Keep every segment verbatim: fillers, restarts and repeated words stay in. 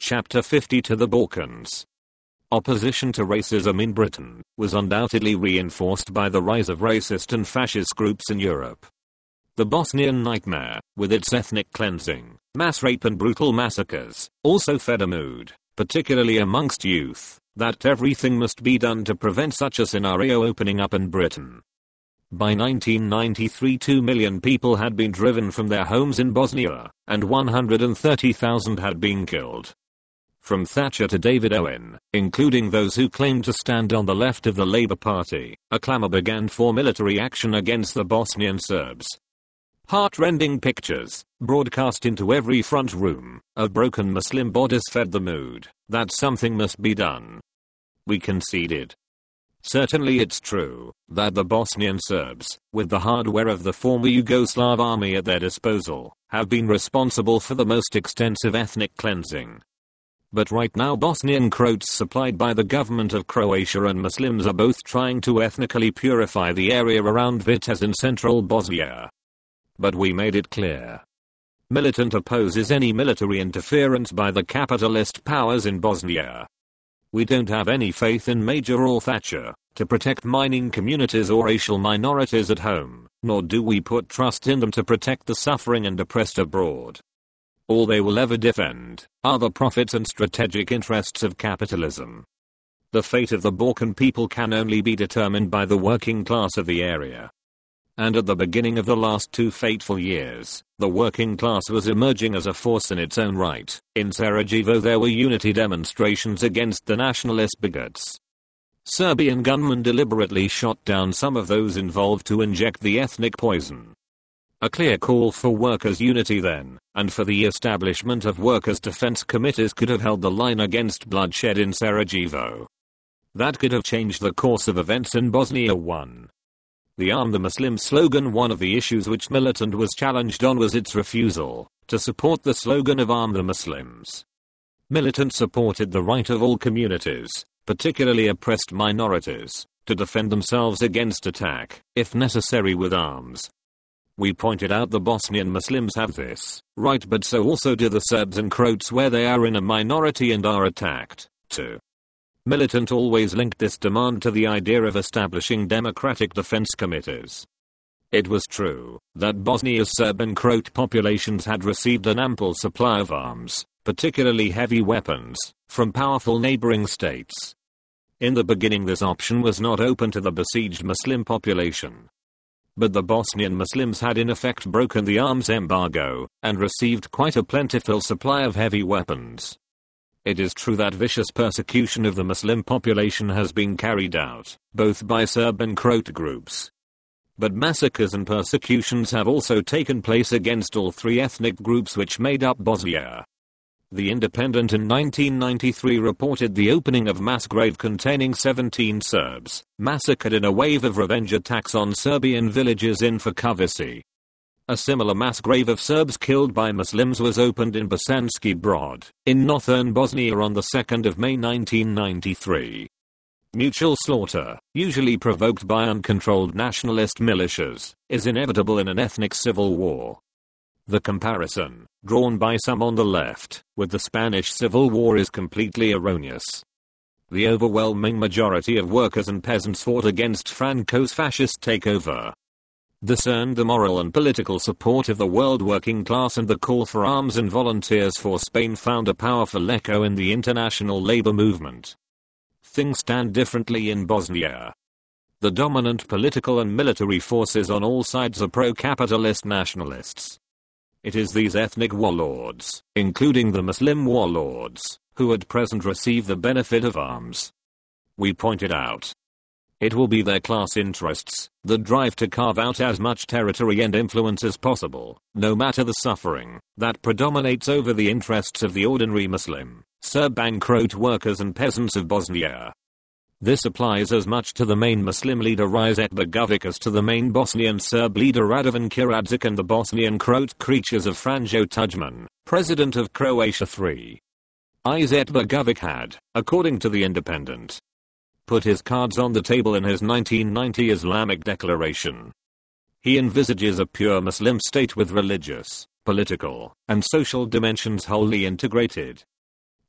Chapter fifty to the Balkans. Opposition to racism in Britain was undoubtedly reinforced by the rise of racist and fascist groups in Europe. The Bosnian nightmare, with its ethnic cleansing, mass rape and brutal massacres, also fed a mood, particularly amongst youth, that everything must be done to prevent such a scenario opening up in Britain. By nineteen ninety-three, two million people had been driven from their homes in Bosnia, and one hundred thirty thousand had been killed. From Thatcher to David Owen, including those who claimed to stand on the left of the Labour Party, a clamour began for military action against the Bosnian Serbs. Heart-rending pictures, broadcast into every front room, of broken Muslim bodies fed the mood that something must be done. We conceded. Certainly it's true that the Bosnian Serbs, with the hardware of the former Yugoslav army at their disposal, have been responsible for the most extensive ethnic cleansing. But right now Bosnian Croats supplied by the government of Croatia and Muslims are both trying to ethnically purify the area around Vitez in central Bosnia. But we made it clear. Militant opposes any military interference by the capitalist powers in Bosnia. We don't have any faith in Major or Thatcher to protect mining communities or racial minorities at home, nor do we put trust in them to protect the suffering and oppressed abroad. All they will ever defend are the profits and strategic interests of capitalism. The fate of the Balkan people can only be determined by the working class of the area. And at the beginning of the last two fateful years, the working class was emerging as a force in its own right. In Sarajevo there were unity demonstrations against the nationalist bigots. Serbian gunmen deliberately shot down some of those involved to inject the ethnic poison. A clear call for workers' unity then, and for the establishment of workers' defense committees could have held the line against bloodshed in Sarajevo. That could have changed the course of events in Bosnia. one. The Arm the Muslim slogan. One of the issues which Militant was challenged on was its refusal to support the slogan of Arm the Muslims. Militant supported the right of all communities, particularly oppressed minorities, to defend themselves against attack, if necessary with arms. We pointed out the Bosnian Muslims have this right, but so also do the Serbs and Croats where they are in a minority and are attacked, too. Militant always linked this demand to the idea of establishing democratic defense committees. It was true that Bosnia's Serb and Croat populations had received an ample supply of arms, particularly heavy weapons, from powerful neighboring states. In the beginning this option was not open to the besieged Muslim population. But the Bosnian Muslims had in effect broken the arms embargo, and received quite a plentiful supply of heavy weapons. It is true that vicious persecution of the Muslim population has been carried out, both by Serb and Croat groups. But massacres and persecutions have also taken place against all three ethnic groups which made up Bosnia. The Independent in nineteen ninety-three reported the opening of mass grave containing seventeen Serbs, massacred in a wave of revenge attacks on Serbian villages in Vukovici. A similar mass grave of Serbs killed by Muslims was opened in Bosanski Brod, in northern Bosnia on the second of May nineteen ninety-three. Mutual slaughter, usually provoked by uncontrolled nationalist militias, is inevitable in an ethnic civil war. The comparison, drawn by some on the left, with the Spanish Civil War is completely erroneous. The overwhelming majority of workers and peasants fought against Franco's fascist takeover. This earned the moral and political support of the world working class, and the call for arms and volunteers for Spain found a powerful echo in the international labor movement. Things stand differently in Bosnia. The dominant political and military forces on all sides are pro-capitalist nationalists. It is these ethnic warlords, including the Muslim warlords, who at present receive the benefit of arms. We pointed out. It will be their class interests, the drive to carve out as much territory and influence as possible, no matter the suffering, that predominates over the interests of the ordinary Muslim, Serb and Croat workers and peasants of Bosnia. This applies as much to the main Muslim leader Izetbegovic Begovic as to the main Bosnian Serb leader Radovan Karadzic and the Bosnian Croat creatures of Franjo Tudjman, president of Croatia the third. Izetbegovic Begovic had, according to the Independent, put his cards on the table in his nineteen ninety Islamic declaration. He envisages a pure Muslim state with religious, political, and social dimensions wholly integrated.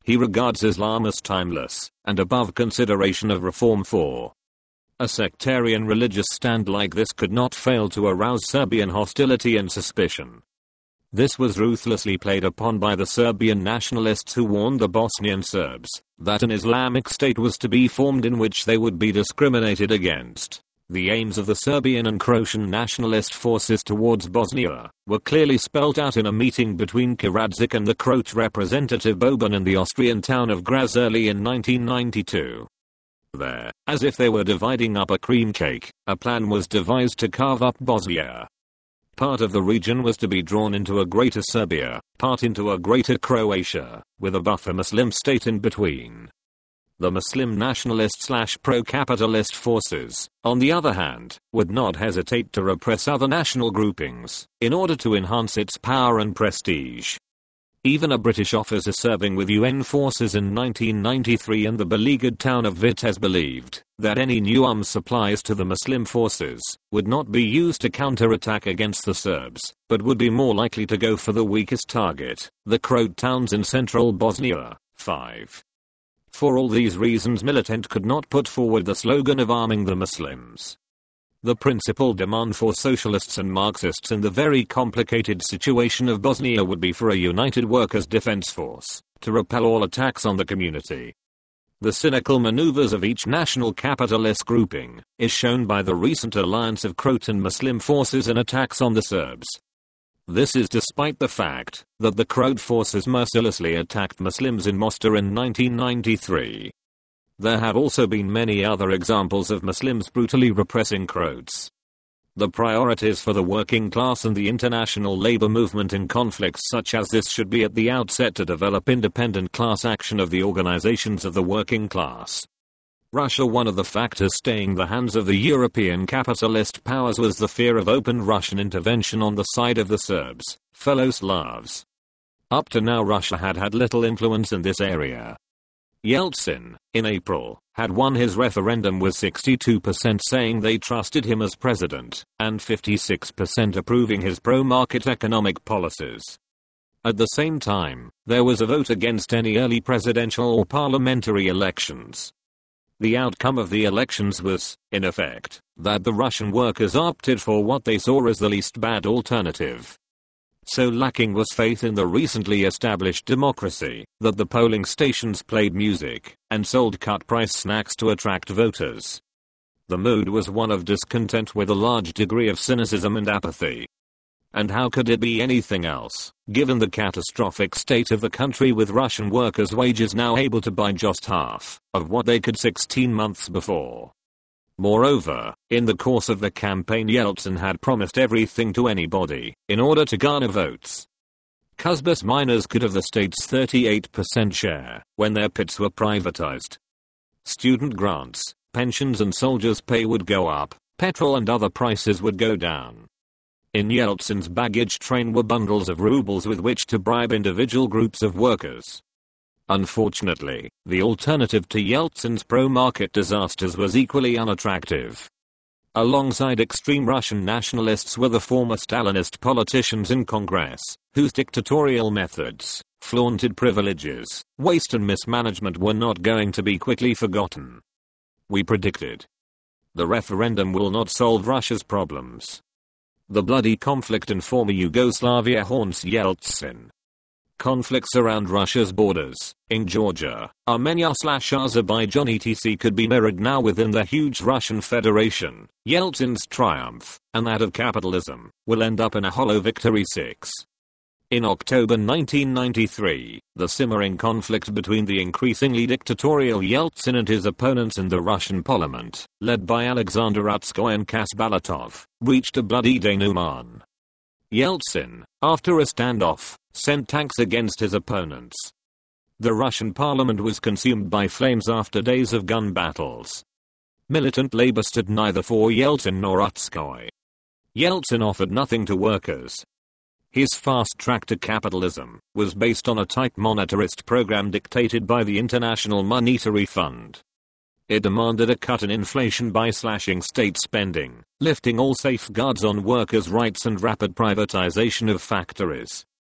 He regards Islam as timeless and above consideration of reform for. A sectarian religious stand like this could not fail to arouse Serbian hostility and suspicion. This was ruthlessly played upon by the Serbian nationalists who warned the Bosnian Serbs that an Islamic state was to be formed in which they would be discriminated against. The aims of the Serbian and Croatian nationalist forces towards Bosnia were clearly spelt out in a meeting between Karadzic and the Croat representative Boban in the Austrian town of Graz early in nineteen ninety-two. There, as if they were dividing up a cream cake, a plan was devised to carve up Bosnia. Part of the region was to be drawn into a greater Serbia, part into a greater Croatia, with a buffer Muslim state in between. The Muslim nationalist slash pro-capitalist forces, on the other hand, would not hesitate to repress other national groupings, in order to enhance its power and prestige. Even a British officer serving with U N forces in nineteen ninety-three in the beleaguered town of Vitez believed that any new arms supplies to the Muslim forces would not be used to counterattack against the Serbs, but would be more likely to go for the weakest target, the Croat towns in central Bosnia. five. For all these reasons, Militant could not put forward the slogan of arming the Muslims. The principal demand for socialists and Marxists in the very complicated situation of Bosnia would be for a united workers' defense force to repel all attacks on the community. The cynical maneuvers of each national capitalist grouping is shown by the recent alliance of Croatan Muslim forces in attacks on the Serbs. This is despite the fact that the Croat forces mercilessly attacked Muslims in Mostar in nineteen ninety-three. There have also been many other examples of Muslims brutally repressing Croats. The priorities for the working class and the international labor movement in conflicts such as this should be at the outset to develop independent class action of the organizations of the working class. Russia. One of the factors staying the hands of the European capitalist powers was the fear of open Russian intervention on the side of the Serbs, fellow Slavs. Up to now Russia had had little influence in this area. Yeltsin, in April, had won his referendum with sixty-two percent saying they trusted him as president, and fifty-six percent approving his pro-market economic policies. At the same time, there was a vote against any early presidential or parliamentary elections. The outcome of the elections was, in effect, that the Russian workers opted for what they saw as the least bad alternative. So lacking was faith in the recently established democracy, that the polling stations played music and sold cut-price snacks to attract voters. The mood was one of discontent with a large degree of cynicism and apathy. And how could it be anything else, given the catastrophic state of the country with Russian workers' wages now able to buy just half of what they could sixteen months before? Moreover, in the course of the campaign Yeltsin had promised everything to anybody in order to garner votes. Kuzbass miners could have the state's thirty-eight percent share when their pits were privatized. Student grants, pensions and soldiers' pay would go up, petrol and other prices would go down. In Yeltsin's baggage train were bundles of rubles with which to bribe individual groups of workers. Unfortunately, the alternative to Yeltsin's pro-market disasters was equally unattractive. Alongside extreme Russian nationalists were the former Stalinist politicians in Congress, whose dictatorial methods, flaunted privileges, waste and mismanagement were not going to be quickly forgotten. We predicted. The referendum will not solve Russia's problems. The bloody conflict in former Yugoslavia haunts Yeltsin. Conflicts around Russia's borders, in Georgia, Armenia slash Azerbaijan et cetera could be mirrored now within the huge Russian Federation. Yeltsin's triumph, and that of capitalism, will end up in a hollow victory. six. In October nineteen ninety-three, the simmering conflict between the increasingly dictatorial Yeltsin and his opponents in the Russian parliament, led by Alexander Utskoy and Kasbalatov, reached a bloody denouement. Yeltsin, after a standoff, sent tanks against his opponents. The Russian parliament was consumed by flames after days of gun battles. Militant labor stood neither for Yeltsin nor Utskoy. Yeltsin offered nothing to workers. His fast track to capitalism was based on a tight monetarist program dictated by the International Monetary Fund. It demanded a cut in inflation by slashing state spending, lifting all safeguards on workers' rights and rapid privatization of factories.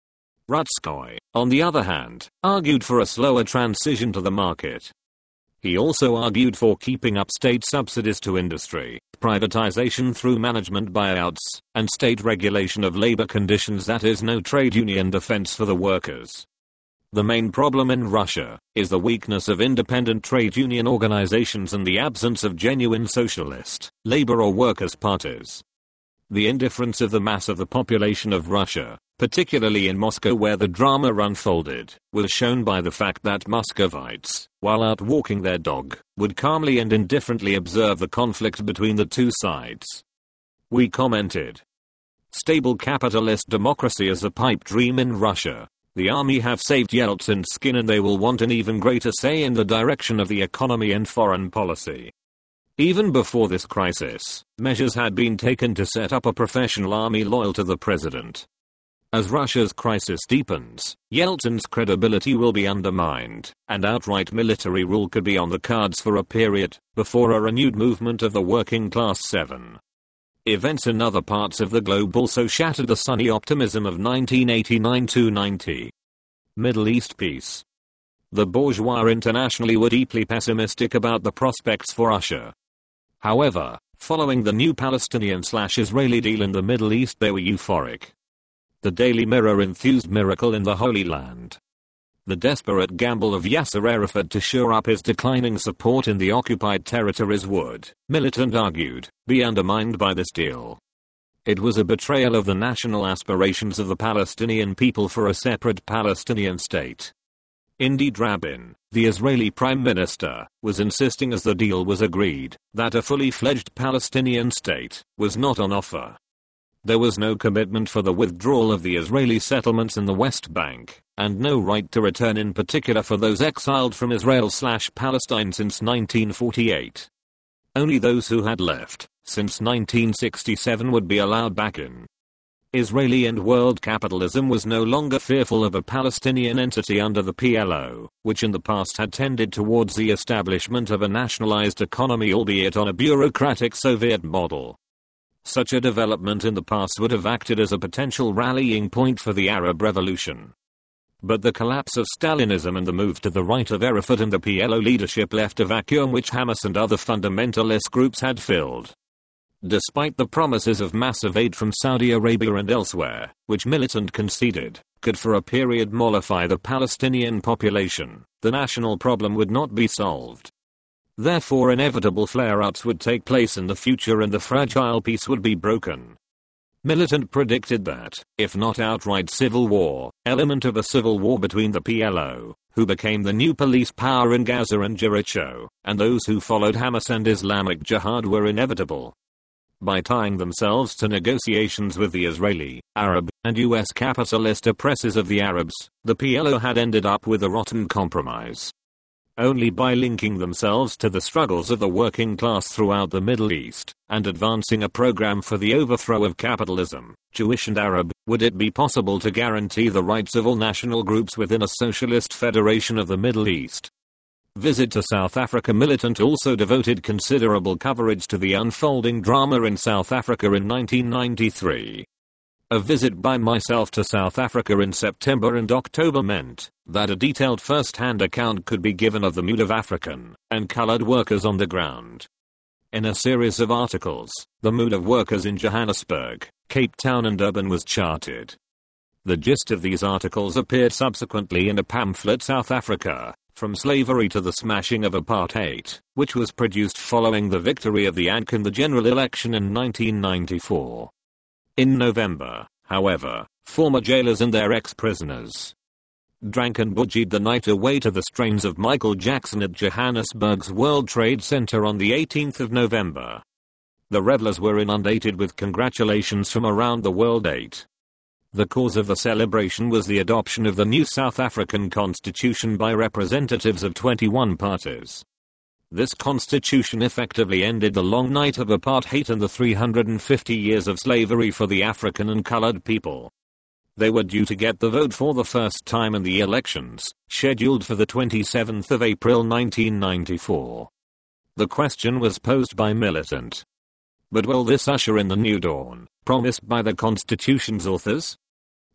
Rutskoy, on the other hand, argued for a slower transition to the market. He also argued for keeping up state subsidies to industry, privatization through management buyouts, and state regulation of labor conditions, that is, no trade union defense for the workers. The main problem in Russia is the weakness of independent trade union organizations and the absence of genuine socialist, labor or workers' parties. The indifference of the mass of the population of Russia, particularly in Moscow where the drama unfolded, was shown by the fact that Muscovites, while out walking their dog, would calmly and indifferently observe the conflict between the two sides. We commented, "Stable capitalist democracy is a pipe dream in Russia. The army have saved Yeltsin's skin and they will want an even greater say in the direction of the economy and foreign policy." Even before this crisis, measures had been taken to set up a professional army loyal to the president. As Russia's crisis deepens, Yeltsin's credibility will be undermined, and outright military rule could be on the cards for a period, before a renewed movement of the working class seven. Events in other parts of the globe also shattered the sunny optimism of nineteen eighty-nine to ninety. Middle East peace. The bourgeois internationally were deeply pessimistic about the prospects for Russia. However, following the new Palestinian-slash-Israeli deal in the Middle East, they were euphoric. The Daily Mirror enthused miracle in the Holy Land. The desperate gamble of Yasser Arafat to shore up his declining support in the occupied territories would, militant argued, be undermined by this deal. It was a betrayal of the national aspirations of the Palestinian people for a separate Palestinian state. Indeed, Rabin, the Israeli prime minister, was insisting as the deal was agreed, that a fully fledged Palestinian state was not on offer. There was no commitment for the withdrawal of the Israeli settlements in the West Bank, and no right to return in particular for those exiled from Israel/Palestine since nineteen forty-eight. Only those who had left since nineteen sixty-seven would be allowed back in. Israeli and world capitalism was no longer fearful of a Palestinian entity under the P L O, which in the past had tended towards the establishment of a nationalized economy, albeit on a bureaucratic Soviet model. Such a development in the past would have acted as a potential rallying point for the Arab Revolution. But the collapse of Stalinism and the move to the right of Arafat and the P L O leadership left a vacuum which Hamas and other fundamentalist groups had filled. Despite the promises of massive aid from Saudi Arabia and elsewhere, which militant conceded could for a period mollify the Palestinian population, the national problem would not be solved. Therefore, inevitable flare-ups would take place in the future and the fragile peace would be broken. Militant predicted that, if not outright civil war, element of a civil war between the P L O, who became the new police power in Gaza and Jericho, and those who followed Hamas and Islamic Jihad were inevitable. By tying themselves to negotiations with the Israeli, Arab, and U S capitalist oppressors of the Arabs, the P L O had ended up with a rotten compromise. Only by linking themselves to the struggles of the working class throughout the Middle East, and advancing a program for the overthrow of capitalism, Jewish and Arab, would it be possible to guarantee the rights of all national groups within a socialist federation of the Middle East. Visit to South Africa. Militant also devoted considerable coverage to the unfolding drama in South Africa in nineteen ninety-three. A visit by myself to South Africa in September and October meant that a detailed first-hand account could be given of the mood of African and colored workers on the ground. In a series of articles, the mood of workers in Johannesburg, Cape Town and Durban was charted. The gist of these articles appeared subsequently in a pamphlet, South Africa, From Slavery to the Smashing of Apartheid, which was produced following the victory of the A N C in the general election in nineteen ninety-four. In November, however, former jailers and their ex-prisoners drank and boogied the night away to the strains of Michael Jackson at Johannesburg's World Trade Center on the eighteenth of November. The revelers were inundated with congratulations from around the world. eight. The cause of the celebration was the adoption of the new South African constitution by representatives of twenty-one parties. This constitution effectively ended the long night of apartheid and the three hundred fifty years of slavery for the African and colored people. They were due to get the vote for the first time in the elections, scheduled for the twenty-seventh of April nineteen ninety-four. The question was posed by Militant. But will this usher in the new dawn, promised by the Constitution's authors?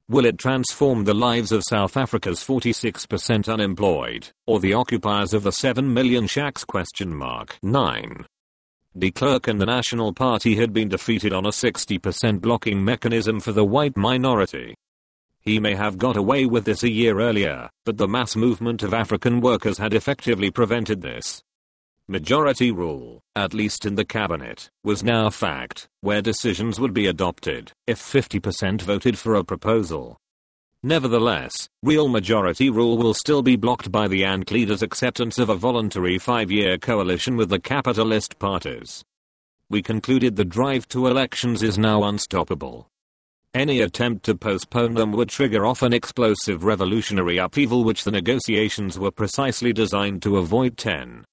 Will it transform the lives of South Africa's forty-six percent unemployed, or the occupiers of the seven million shacks? Question mark. nine. De Klerk and the National Party had been defeated on a sixty percent blocking mechanism for the white minority. He may have got away with this a year earlier, but the mass movement of African workers had effectively prevented this. Majority rule, at least in the cabinet, was now fact, where decisions would be adopted if fifty percent voted for a proposal. Nevertheless, real majority rule will still be blocked by the A N C leaders' acceptance of a voluntary five-year coalition with the capitalist parties. We concluded the drive to elections is now unstoppable. Any attempt to postpone them would trigger off an explosive revolutionary upheaval which the negotiations were precisely designed to avoid. ten.